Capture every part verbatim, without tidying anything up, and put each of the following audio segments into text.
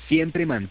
Siempre man.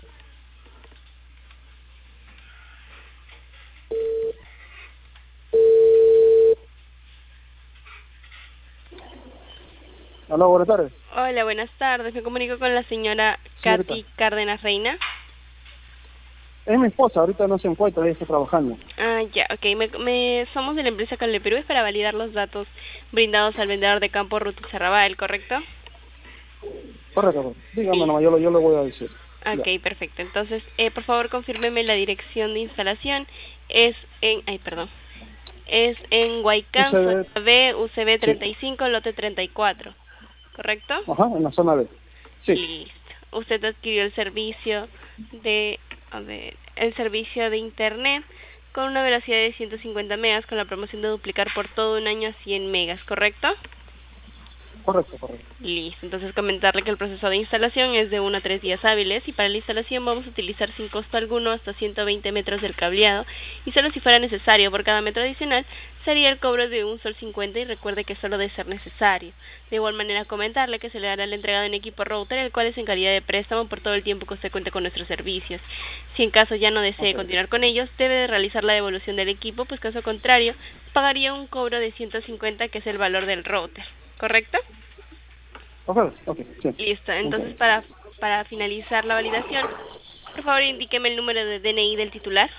Hola, buenas tardes. Hola, buenas tardes. Me comunico con la señora Señorita. Katy Cárdenas Reina. Es mi esposa, ahorita no se encuentra, ella está trabajando. Ah, ya, ok. Me, me, somos de la empresa Cable Perú, es para validar los datos brindados al vendedor de campo Ruti Cerrabal, ¿correcto? Correcto, correcto. Dígame Sí. nomás, yo, lo- yo le voy a decir. Ya. Ok, perfecto. Entonces, eh, por favor, confírmeme la dirección de instalación. Es en... Ay, perdón. Es en Huaycán, Usted, zona B, U C B sí. treinta y cinco, lote treinta y cuatro, ¿correcto? Ajá, en la zona B. Sí. Listo. Usted adquirió el servicio de, a ver, el servicio de internet con una velocidad de ciento cincuenta megas con la promoción de duplicar por todo un año a cien megas, ¿correcto? Correcto, correcto. Listo, entonces comentarle que el proceso de instalación es de uno a tres días hábiles y para la instalación vamos a utilizar sin costo alguno hasta ciento veinte metros del cableado y solo si fuera necesario por cada metro adicional sería el cobro de un sol cincuenta y recuerde que solo de ser necesario. De igual manera comentarle que se le dará la entrega de un equipo router el cual es en calidad de préstamo por todo el tiempo que usted cuente con nuestros servicios. Si en caso ya no desee Okay. continuar con ellos debe de realizar la devolución del equipo, pues caso contrario pagaría un cobro de ciento cincuenta que es el valor del router, ¿correcto? Ok, ok, sí. Listo, entonces Okay. para, para finalizar la validación, por favor indíqueme el número de D N I del titular.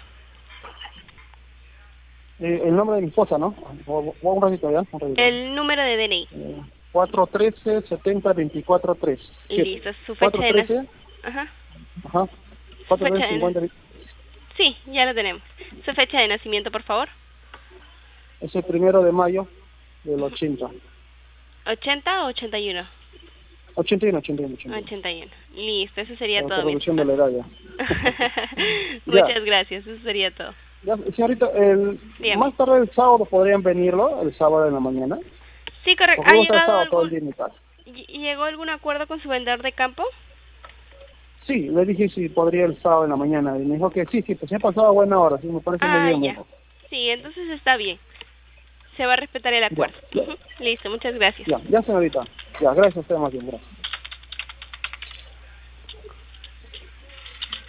Eh, el nombre de mi esposa, ¿no? O- o- Un ratito ya, un ratito. El número de D N I. Eh, cuatro trece setenta veinticuatro tres. siete. Listo, su fecha cuatro de nac... trece, Ajá. ajá. Su cuatro fecha trece de na... cincuenta. Sí, ya lo tenemos. Su fecha de nacimiento, por favor. Es el primero de mayo del ochenta. ¿ochenta o ochenta y uno? ochenta y uno, ochenta y uno, ochenta y uno. ochenta y uno. Listo, eso sería La todo corrección mientras de la tanto. edad ya. Ya. Muchas gracias, eso sería todo. Ya, señorita, el, Dígame. más tarde el sábado podrían venirlo, el sábado en la mañana, Sí, correcto. porque ¿Ha voy a estar el llegado sábado todo el algún... día en mi casa. ll- ¿Llegó algún acuerdo con su vendedor de campo? Sí, le dije si podría el sábado en la mañana, y me dijo que sí, sí, pues se ha pasado a buena hora, sí, me parece muy Ah, bien, me ya. dijo. Sí, entonces está bien. Se va a respetar el Ya, acuerdo. ya, Ujú. Listo, muchas gracias. ya, ya señorita, ya, gracias a usted más bien, gracias.